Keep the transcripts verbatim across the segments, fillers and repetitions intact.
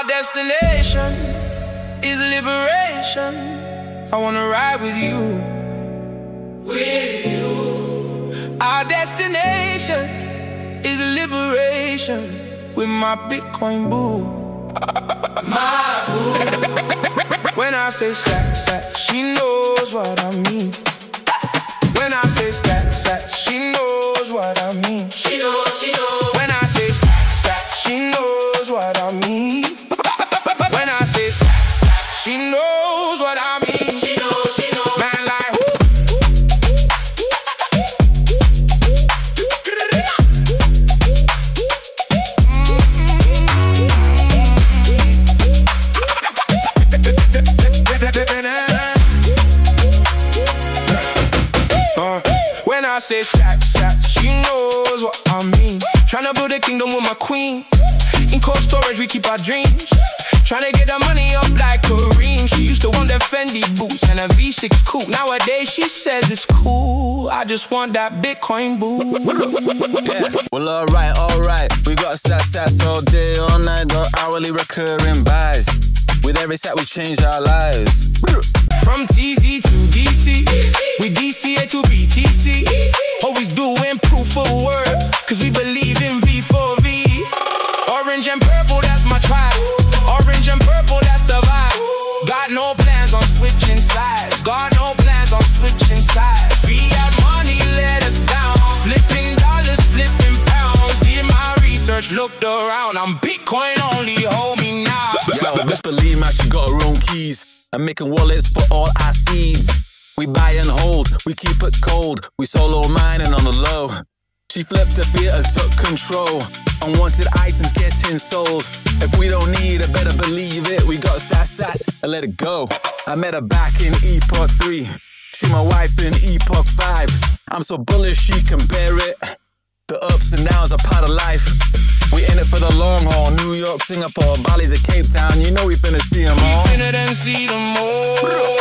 destination is liberation. I wanna ride with you, with you. Our destination is liberation with my Bitcoin boo, my boo. When I say stack sats, she knows what I mean. When I say stack sats, she knows what I mean. She knows, she knows. When I say stack sats, she knows what I mean. When I say stack sats, she knows what I mean. She knows, she knows. Man, like who? Uh, when I say stack sats, she knows what I mean. Tryna build a kingdom with my queen. In cold storage we keep our dreams. Tryna get the money up like Kareem. She used to want them Fendi boots and a V six coupe. Nowadays she says it's cool. I just want that Bitcoin boo. Yeah, well alright, alright. We got sats sats all day, all night. Got hourly recurring buys. With every sat we change our lives. From T Z to D C, we D C A to B T C. Always doing proof of work, cause we believe in V four V. Orange and purple, that's my tribe. Orange and purple, that's the vibe. Got no plans on switching sides. Got no plans on switching sides. Fiat money let us down. Flipping dollars, flipping pounds. Did my research, looked around. I'm Bitcoin only, hold me now. Yo, best believe man, she got her own keys. And making wallets for all our seeds. We buy and hold, we keep it cold. We solo mining on the low. She flipped her feet and took control. Unwanted items getting sold. If we don't need it, better believe it. We got stats sats and let it go. I met her back in Epoch three. She my wife in Epoch five. I'm so bullish she can bear it. The ups and downs are part of life. We in it for the long haul. New York, Singapore, Bali to Cape Town. You know we finna see them all. We finna then see them all.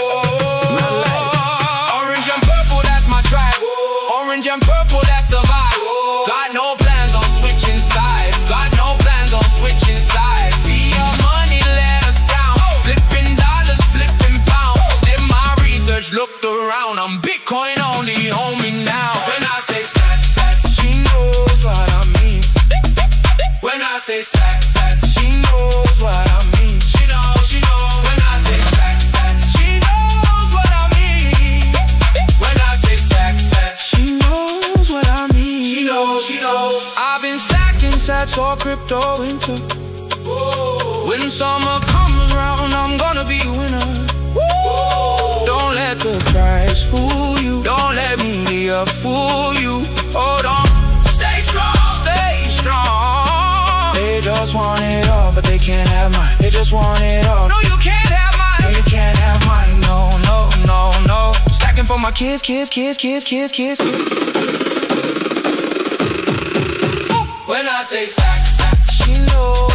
Orange and purple, that's my tribe. Orange and purple, that's the vibe. Got no plans on switching sides. Got no plans on switching sides. Fiat money let us down. Flipping dollars, flipping pounds. Did my research, looked around. I'm Bitcoin only, hold me now. When I say stats, stats, she knows what I mean. When I say stack sats, she knows what I mean. She knows, she knows. When I say stack sats, she knows what I mean. When I say stack sats, she knows what I mean. She knows, she knows. I've been stacking sats all crypto winter. Whoa. When summer comes around, I'm gonna be a winner. Whoa. Don't let the price fool you. Don't let me uh, fool you. Hold on, stay strong, stay strong. They just want it all, but they can't have mine. They just want it all. No, you can't have mine. No, you can't have mine. No, no, no, no. Stacking for my kids, kids, kids, kids, kids, kids. When I say stack, stack, she knows.